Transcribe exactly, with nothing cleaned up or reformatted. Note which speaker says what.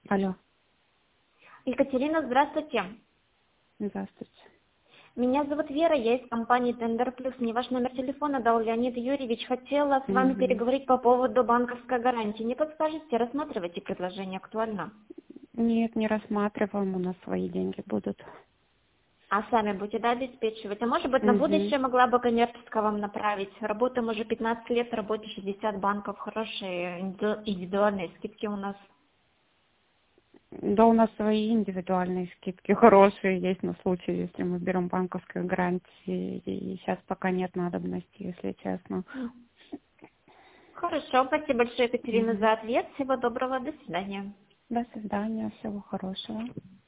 Speaker 1: Алло,
Speaker 2: Екатерина, здравствуйте.
Speaker 1: здравствуйте.
Speaker 2: Меня зовут Вера, я из компании Тендер Плюс. Мне ваш номер телефона дал Леонид Юрьевич. Хотела с вами
Speaker 1: Мгм.
Speaker 2: переговорить по поводу банковской гарантии. Не подскажете, рассматриваете предложение актуально?
Speaker 1: Нет, не рассматриваем, у нас свои деньги будут.
Speaker 2: А сами будете, да, обеспечивать? А может быть, на
Speaker 1: Угу.
Speaker 2: будущее могла бы коммерческая вам направить? Работаем уже пятнадцать лет, работе шестьдесят банков, хорошие индивиду- индивидуальные скидки у нас.
Speaker 1: Да, у нас свои индивидуальные скидки хорошие есть на случай, если мы берем банковскую гарантию. И сейчас пока нет надобности, если честно.
Speaker 2: Хорошо, спасибо большое, Екатерина,
Speaker 1: Мгм.
Speaker 2: за ответ. Всего доброго, до свидания.
Speaker 1: До свидания, всего хорошего.